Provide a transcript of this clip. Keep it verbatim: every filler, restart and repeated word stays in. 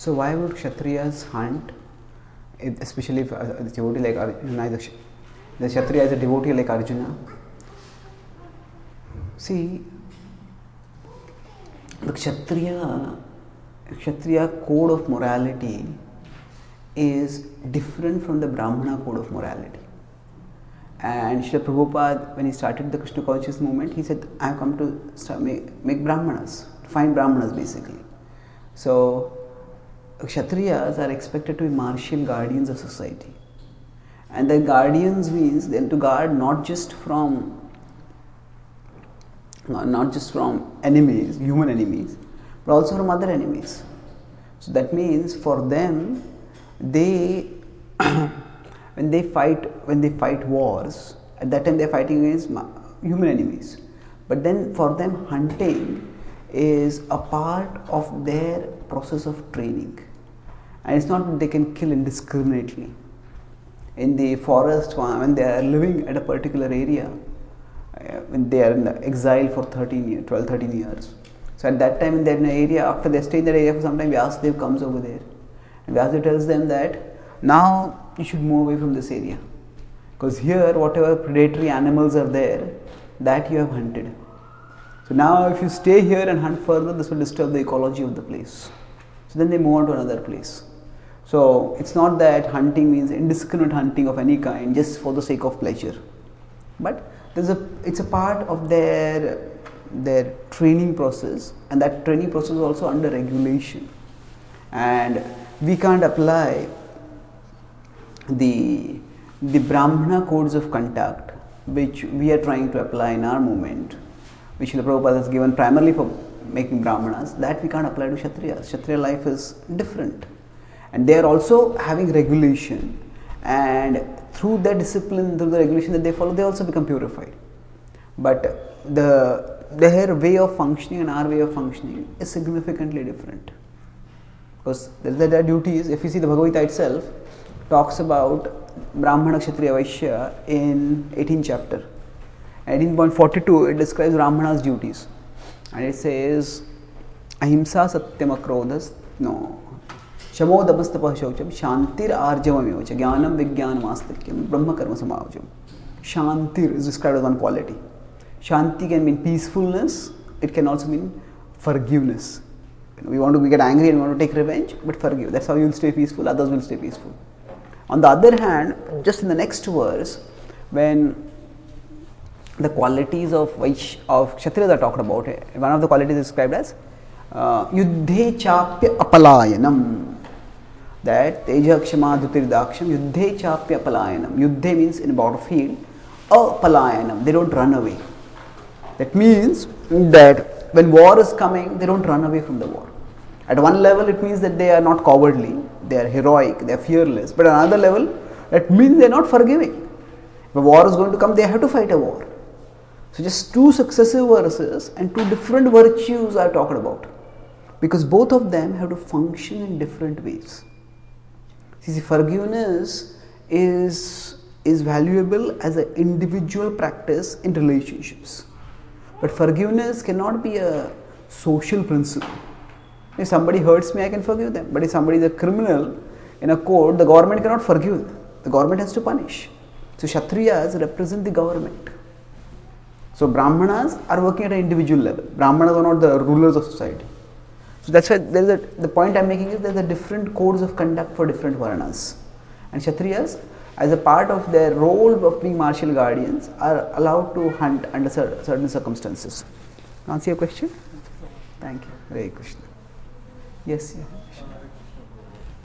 So why would Kshatriyas hunt, if, especially if a devotee like Arjuna, the, the Kshatriya is a devotee like Arjuna? See, the Kshatriya, Kshatriya code of morality is different from the Brahmana code of morality. And Srila Prabhupada, when he started the Krishna conscious movement, he said, I have come to start make, make Brahmanas, find Brahmanas basically. So, Kshatriyas are expected to be martial guardians of society. And the guardians means then to guard not just from not just from enemies, human enemies, but also from other enemies. So that means for them, they when they fight when they fight wars, at that time they are fighting against human enemies. But then for them, hunting is a part of their process of training. And it's not that they can kill indiscriminately. In the forest, when they are living at a particular area, when they are in exile for thirteen years, twelve, thirteen years. So at that time, they are in an area, after they stay in that area for some time, Vyasadeva comes over there. And Vyasadeva tells them that, now you should move away from this area. Because here, whatever predatory animals are there, that you have hunted. So now if you stay here and hunt further, this will disturb the ecology of the place. So then they move on to another place. So it's not that hunting means indiscriminate hunting of any kind just for the sake of pleasure. But there's a, it's a part of their, their training process, and that training process is also under regulation. And we can't apply the, the Brahmana codes of conduct which we are trying to apply in our movement, which Srila Prabhupada has given primarily for making Brahmanas, that we can't apply to Kshatriyas. Kshatriya life is different. And they are also having regulation, and through their discipline, through the regulation that they follow, they also become purified. But the their way of functioning and our way of functioning is significantly different. Because their duties, if you see the Bhagavad Gita itself, talks about Brahmana, Kshatriya, Vaishya in eighteenth chapter. eighteen point forty-two, it describes Brahmana's duties. And it says, Ahimsa satyam akrodhas, no, Shamo dapastapa shaucham, Shantir arjavam yocha, Jnanam vijnanam astikyam, Brahma karma samavajam. Shantir is described as one quality. Shanti can mean peacefulness, it can also mean forgiveness. We want to we get angry and we want to take revenge, but forgive. That's how you will stay peaceful, others will stay peaceful. On the other hand, just in the next verse, when the qualities of Vaish, of Kshatriyas are talked about, one of the qualities is described as uh, Yuddhe chapya apalayanam. That Teja Kshama Dhutir Daksham, Yuddhe chapya apalayanam. Yuddhe means in a battlefield, apalayanam, they don't run away. That means that when war is coming, they don't run away from the war. At one level, it means that they are not cowardly, they are heroic, they are fearless. But at another level, that means they are not forgiving. If a war is going to come, they have to fight a war. So just two successive verses and two different virtues are talked about. Because both of them have to function in different ways. See, forgiveness is, is valuable as an individual practice in relationships. But forgiveness cannot be a social principle. If somebody hurts me, I can forgive them. But if somebody is a criminal in a court, the government cannot forgive them. The government has to punish. So Kshatriyas represent the government. So Brahmanas are working at an individual level. Brahmanas are not the rulers of society. So that's why there is a, the point I am making is there are different codes of conduct for different Varnas. And Kshatriyas, as a part of their role of being martial guardians, are allowed to hunt under certain circumstances. Answer your question? Thank you. Hare Krishna. Yes, yeah.